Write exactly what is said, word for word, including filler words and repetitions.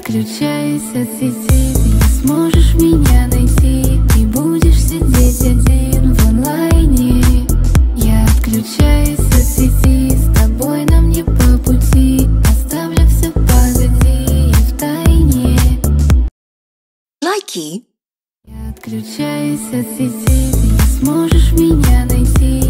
отключаюсь от сети, ты не сможешь меня найти. И будешь сидеть один в онлайне. Я отключаюсь от сети, с тобой нам не по пути. Оставлю все позади и в тайне. Likey. Я отключаюсь от сети, ты не сможешь меня найти.